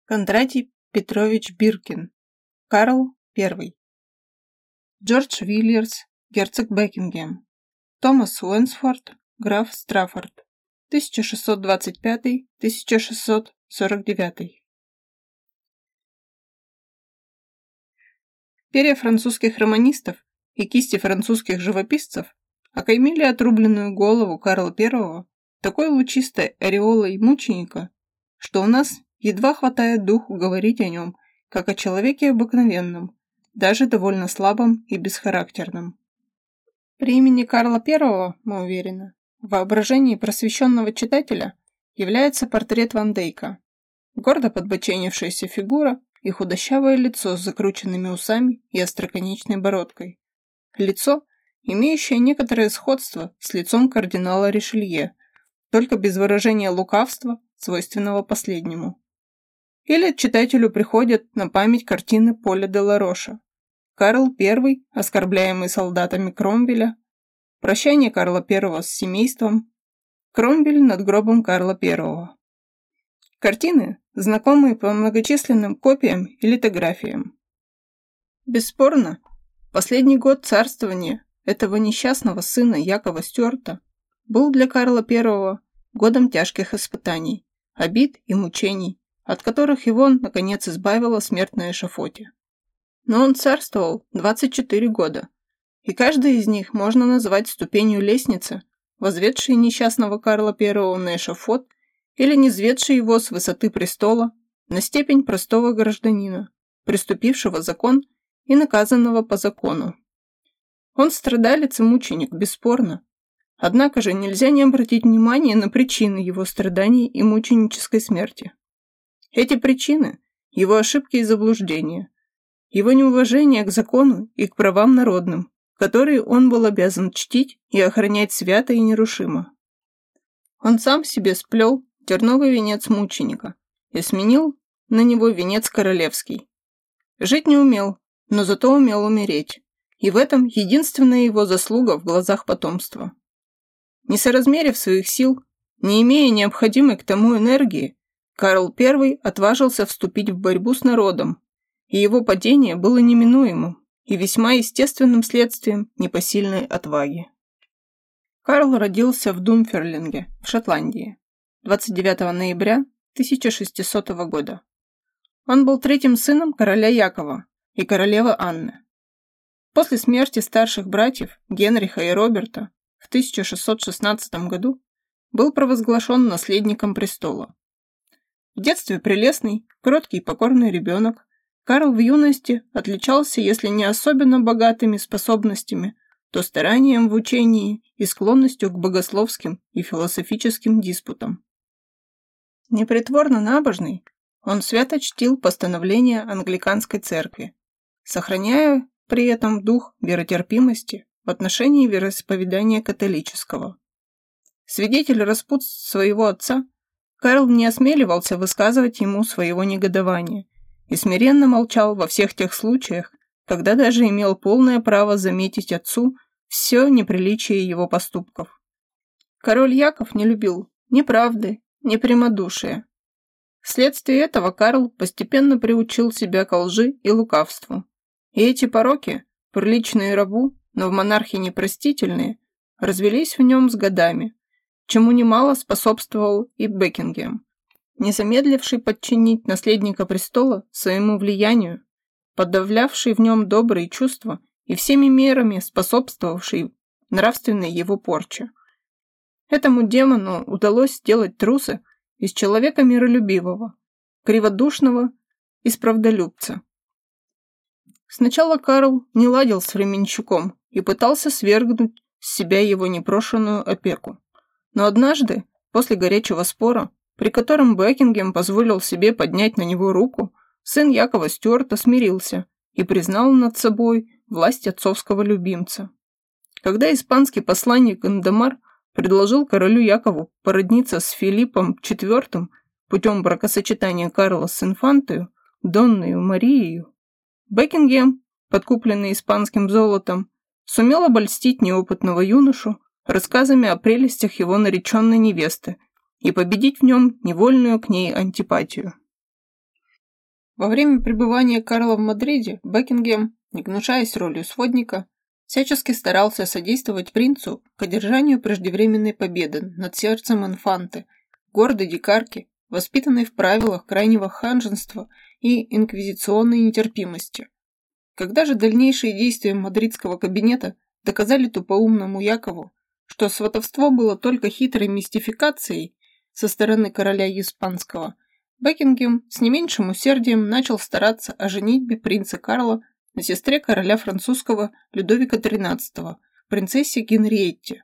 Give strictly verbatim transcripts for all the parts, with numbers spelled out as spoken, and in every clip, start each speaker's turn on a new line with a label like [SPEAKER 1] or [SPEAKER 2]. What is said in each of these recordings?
[SPEAKER 1] Кондратий Петрович Биркин, Карл I, Джордж Вильерс, герцог Бекингем, Томас Уэнсфорд, граф Страффорд, тысяча шестьсот двадцать пятый — тысяча шестьсот сорок девятый. Перья французских романистов и кисти французских живописцев окаймили отрубленную голову Карла I такой лучистой ореолой мученика, что у нас едва хватает духу говорить о нем, как о человеке обыкновенном, даже довольно слабом и бесхарактерном. При имени Карла I, мы уверены, в воображении просвещенного читателя является портрет Ван Дейка, гордо подбоченившаяся фигура и худощавое лицо с закрученными усами и остроконечной бородкой. Лицо, имеющее некоторое сходство с лицом кардинала Ришелье, только без выражения лукавства, свойственного последнему. Или читателю приходят на память картины Поля де ла Роша. Карл I, оскорбляемый солдатами Кромвеля, прощание Карла I с семейством, Кромвель над гробом Карла I. Картины, знакомые по многочисленным копиям и литографиям. Бесспорно, последний год царствования этого несчастного сына Якова Стюарта был для Карла I годом тяжких испытаний, обид и мучений, от которых его, наконец, избавила смерть на эшафоте. Но он царствовал двадцать четыре года, и каждый из них можно назвать ступенью лестницы, возведшей несчастного Карла I на эшафот или низведшей его с высоты престола на степень простого гражданина, преступившего закон и наказанного по закону. Он страдалец и мученик, бесспорно. Однако же нельзя не обратить внимания на причины его страданий и мученической смерти. Эти причины – его ошибки и заблуждения, его неуважение к закону и к правам народным, которые он был обязан чтить и охранять свято и нерушимо. Он сам себе сплел терновый венец мученика и сменил на него венец королевский. Жить не умел, но зато умел умереть, и в этом единственная его заслуга в глазах потомства. Не соразмерив своих сил, не имея необходимой к тому энергии, Карл I отважился вступить в борьбу с народом, и его падение было неминуемым и весьма естественным следствием непосильной отваги. Карл родился в Дунферлинге, в Шотландии, двадцать девятого ноября тысяча шестисотого года. Он был третьим сыном короля Якова и королевы Анны. После смерти старших братьев Генриха и Роберта в тысяча шестьсот шестнадцатом году был провозглашен наследником престола. В детстве прелестный, кроткий и покорный ребенок, Карл в юности отличался, если не особенно богатыми способностями, то старанием в учении и склонностью к богословским и философическим диспутам. Непритворно набожный, он свято чтил постановления англиканской церкви, сохраняя при этом дух веротерпимости в отношении вероисповедания католического. Свидетель распутств своего отца, Карл не осмеливался высказывать ему своего негодования и смиренно молчал во всех тех случаях, когда даже имел полное право заметить отцу все неприличие его поступков. Король Яков не любил ни правды, ни прямодушия. Вследствие этого Карл постепенно приучил себя ко лжи и лукавству. И эти пороки, приличные рабу, но в монархии непростительные, развелись в нем с годами, чему немало способствовал и Бекингем, не замедливший подчинить наследника престола своему влиянию, подавлявший в нем добрые чувства и всеми мерами способствовавший нравственной его порче. Этому демону удалось сделать труса из человека миролюбивого, криводушного, из правдолюбца. Сначала Карл не ладил с временщиком и пытался свергнуть с себя его непрошенную опеку. Но однажды, после горячего спора, при котором Бекингем позволил себе поднять на него руку, сын Якова Стюарта смирился и признал над собой власть отцовского любимца. Когда испанский посланник Эндомар предложил королю Якову породниться с Филиппом четвёртым путем бракосочетания Карла с инфантою, Донною Марией, Бекингем, подкупленный испанским золотом, сумел обольстить неопытного юношу рассказами о прелестях его нареченной невесты и победить в нем невольную к ней антипатию. Во время пребывания Карла в Мадриде Бекингем, не гнушаясь ролью сводника, всячески старался содействовать принцу к одержанию преждевременной победы над сердцем инфанты, гордой дикарки, воспитанной в правилах крайнего ханжества и инквизиционной нетерпимости. Когда же дальнейшие действия мадридского кабинета доказали тупоумному Якову, что сватовство было только хитрой мистификацией со стороны короля Испанского, Бекингем с не меньшим усердием начал стараться о женитьбе принца Карла на сестре короля французского Людовика тринадцатого, принцессе Генриетте.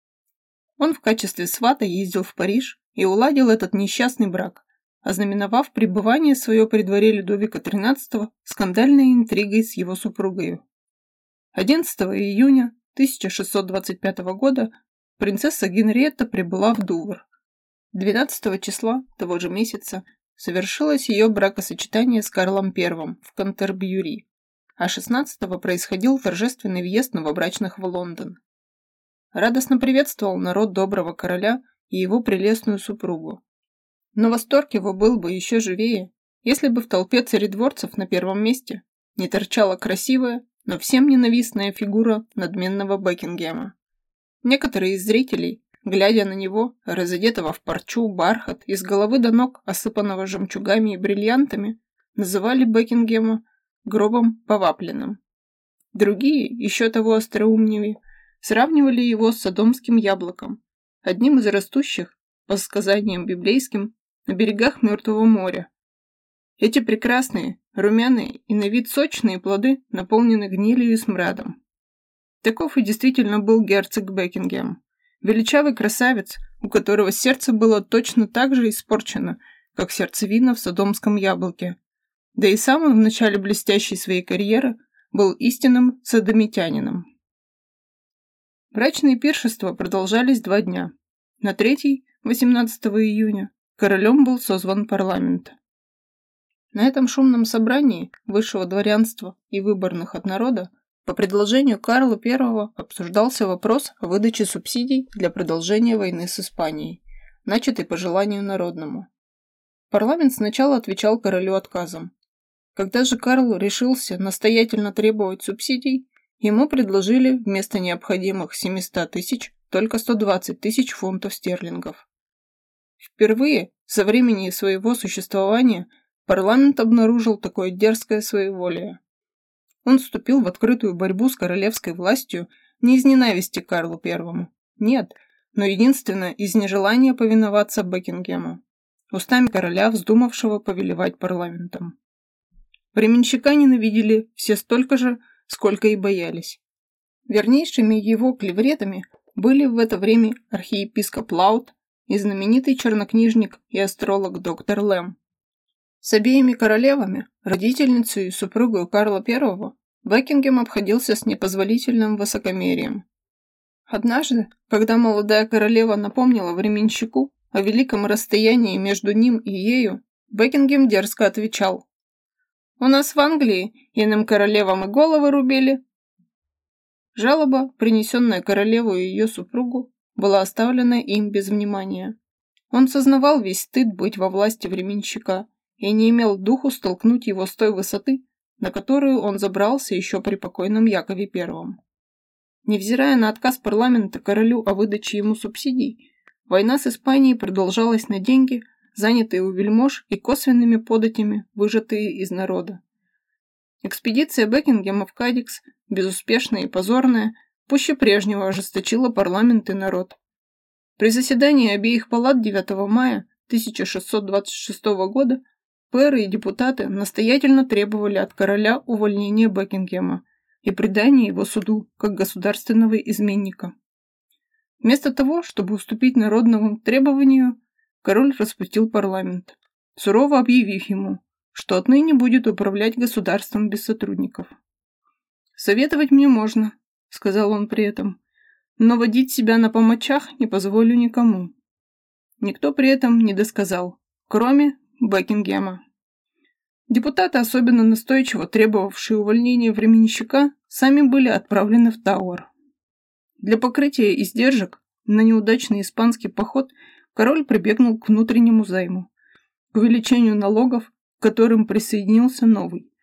[SPEAKER 1] Он в качестве свата ездил в Париж и уладил этот несчастный брак, ознаменовав пребывание свое при дворе Людовика тринадцатого скандальной интригой с его супругой. одиннадцатого июня тысяча шестьсот двадцать пятого года принцесса Генриетта прибыла в Дувр. двенадцатого числа того же месяца совершилось ее бракосочетание с Карлом Первым в Кантербьюри, а шестнадцатого происходил торжественный въезд новобрачных в Лондон. Радостно приветствовал народ доброго короля и его прелестную супругу. Но восторг его был бы еще живее, если бы в толпе царедворцев на первом месте не торчала красивая, но всем ненавистная фигура надменного Бекингема. Некоторые из зрителей, глядя на него, разодетого в парчу, бархат, из головы до ног, осыпанного жемчугами и бриллиантами, называли Бекингема гробом повапленным. Другие, еще того остроумнее, сравнивали его с содомским яблоком, одним из растущих, по сказаниям библейским, на берегах Мертвого моря. Эти прекрасные, румяные и на вид сочные плоды наполнены гнилью и смрадом. Таков и действительно был герцог Бекингем, величавый красавец, у которого сердце было точно так же испорчено, как сердцевина в содомском яблоке. Да и сам он в начале блестящей своей карьеры был истинным содомитянином. Брачные пиршества продолжались два дня. На третий, восемнадцатого июня, королем был созван парламент. На этом шумном собрании высшего дворянства и выборных от народа по предложению Карла Первого обсуждался вопрос о выдаче субсидий для продолжения войны с Испанией, начатой по желанию народному. Парламент сначала отвечал королю отказом. Когда же Карл решился настоятельно требовать субсидий, ему предложили вместо необходимых семисот тысяч только сто двадцать тысяч фунтов стерлингов. Впервые со времени своего существования парламент обнаружил такое дерзкое своеволие. Он вступил в открытую борьбу с королевской властью не из ненависти к Карлу Первому, нет, но единственно из нежелания повиноваться Бекингему, устами короля, вздумавшего повелевать парламентом. Временщика ненавидели все столько же, сколько и боялись. Вернейшими его клевретами были в это время архиепископ Лаут и знаменитый чернокнижник и астролог доктор Лэм. С обеими королевами, родительницей и супругой Карла Первого, Бекингем обходился с непозволительным высокомерием. Однажды, когда молодая королева напомнила временщику о великом расстоянии между ним и ею, Бекингем дерзко отвечал: «У нас в Англии иным королевам и головы рубили». Жалоба, принесенная королеву и ее супругу, была оставлена им без внимания. Он сознавал весь стыд быть во власти временщика и не имел духу столкнуть его с той высоты, на которую он забрался еще при покойном Якове Первом. Невзирая на отказ парламента королю о выдаче ему субсидий, война с Испанией продолжалась на деньги, занятые у вельмож и косвенными податями, выжатые из народа. Экспедиция Бекингема в Кадикс, безуспешная и позорная, пуще прежнего ожесточила парламент и народ. При заседании обеих палат девятого мая тысяча шестьсот двадцать шестого года пэры и депутаты настоятельно требовали от короля увольнения Бекингема и предания его суду как государственного изменника. Вместо того, чтобы уступить народному требованию, король распустил парламент, сурово объявив ему, что отныне будет управлять государством без сотрудников. «Советовать мне можно», — сказал он при этом, — «но водить себя на помочах не позволю никому». Никто при этом не досказал, кроме Бекингема. Депутаты, особенно настойчиво требовавшие увольнения временщика, сами были отправлены в Тауэр. Для покрытия издержек на неудачный испанский поход король прибегнул к внутреннему займу, к увеличению налогов, к которым присоединился новый.